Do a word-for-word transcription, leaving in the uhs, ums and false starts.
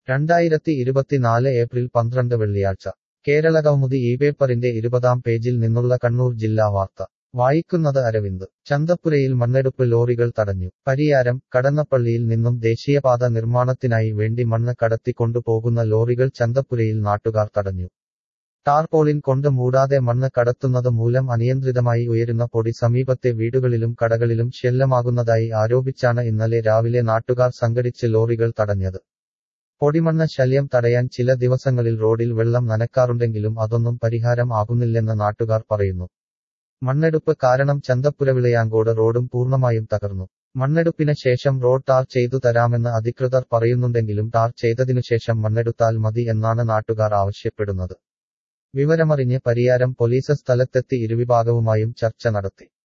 രണ്ടായിരത്തി ഇരുപത്തിനാല് ഏപ്രിൽ പന്ത്രണ്ട് വെള്ളിയാഴ്ച കേരളകൗമുദി ഈ പേപ്പറിന്റെ ഇരുപതാം പേജിൽ നിന്നുള്ള കണ്ണൂർ ജില്ലാ വാർത്ത വായിക്കുന്നത് അരവിന്ദ്. ചന്തപ്പുരയിൽ മണ്ണെടുപ്പ് ലോറികൾ തടഞ്ഞു. പരിയാരം. കടന്നപ്പള്ളിയിൽ നിന്നും ദേശീയപാത നിർമ്മാണത്തിനായി വേണ്ടി മണ്ണ് കടത്തിക്കൊണ്ടുപോകുന്ന ലോറികൾ ചന്തപ്പുരയിൽ നാട്ടുകാർ തടഞ്ഞു. ടാർപോളിൻ കൊണ്ട് മൂടാതെ മണ്ണ് കടത്തുന്നത് മൂലം അനിയന്ത്രിതമായി ഉയരുന്ന പൊടി സമീപത്തെ വീടുകളിലും കടകളിലും ശല്യമാകുന്നതായി ആരോപിച്ചാണ് ഇന്നലെ രാവിലെ നാട്ടുകാർ സംഘടിച്ച് ലോറികൾ തടഞ്ഞത്. പൊടിമണ്ണ് ശല്യം തടയാൻ ചില ദിവസങ്ങളിൽ റോഡിൽ വെള്ളം നനക്കാറുണ്ടെങ്കിലും അതൊന്നും പരിഹാരം ആകുന്നില്ലെന്ന് നാട്ടുകാർ പറയുന്നു. മണ്ണെടുപ്പ് കാരണം ചന്തപ്പുര വിളയാങ്കോട് റോഡും പൂർണ്ണമായും തകർന്നു. മണ്ണെടുപ്പിന് ശേഷം റോഡ് ടാർ ചെയ്തു തരാമെന്ന് അധികൃതർ പറയുന്നുണ്ടെങ്കിലും ടാർ ചെയ്തതിനുശേഷം മണ്ണെടുത്താൽ മതി എന്നാണ് നാട്ടുകാർ ആവശ്യപ്പെടുന്നത്. വിവരമറിഞ്ഞ് പരിയാരം പോലീസ് സ്ഥലത്തെത്തി ഇരുവിഭാഗവുമായും ചർച്ച നടത്തി.